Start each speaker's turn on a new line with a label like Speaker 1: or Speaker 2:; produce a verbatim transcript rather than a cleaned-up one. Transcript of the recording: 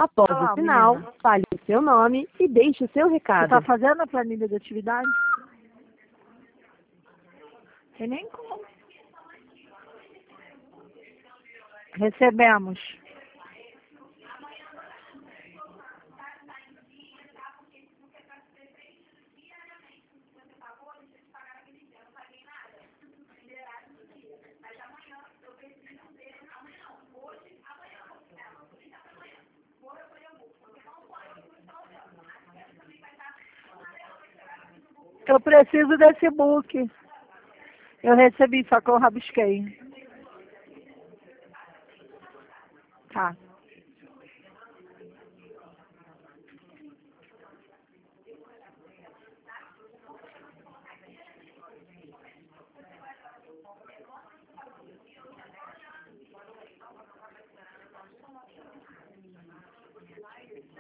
Speaker 1: Após
Speaker 2: Olá,
Speaker 1: o sinal,
Speaker 2: menina.
Speaker 1: fale o seu nome e deixe o seu
Speaker 2: Você
Speaker 1: recado.
Speaker 2: está fazendo a planilha de atividade? Tem nem como. Recebemos. Eu preciso desse book. Eu recebi, só que eu rabisquei.